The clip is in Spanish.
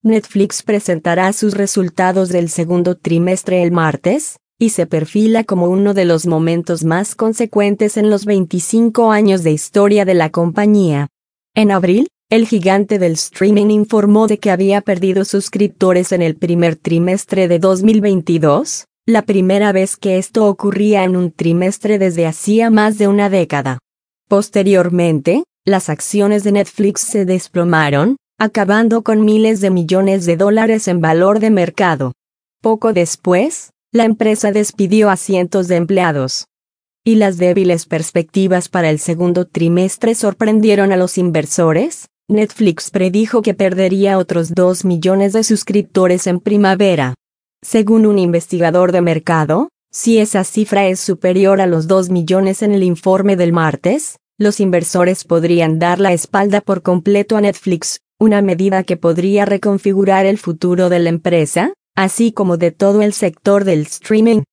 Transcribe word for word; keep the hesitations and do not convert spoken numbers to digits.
Netflix presentará sus resultados del segundo trimestre el martes, y se perfila como uno de los momentos más consecuentes en los veinticinco años de historia de la compañía. En abril, el gigante del streaming informó de que había perdido suscriptores en el primer trimestre de dos mil veintidós, la primera vez que esto ocurría en un trimestre desde hacía más de una década. Posteriormente, las acciones de Netflix se desplomaron, acabando con miles de millones de dólares en valor de mercado. Poco después, la empresa despidió a cientos de empleados. ¿Y las débiles perspectivas para el segundo trimestre sorprendieron a los inversores? Netflix predijo que perdería otros dos millones de suscriptores en primavera. Según un investigador de mercado, si esa cifra es superior a los dos millones en el informe del martes, los inversores podrían dar la espalda por completo a Netflix, una medida que podría reconfigurar el futuro de la empresa, así como de todo el sector del streaming.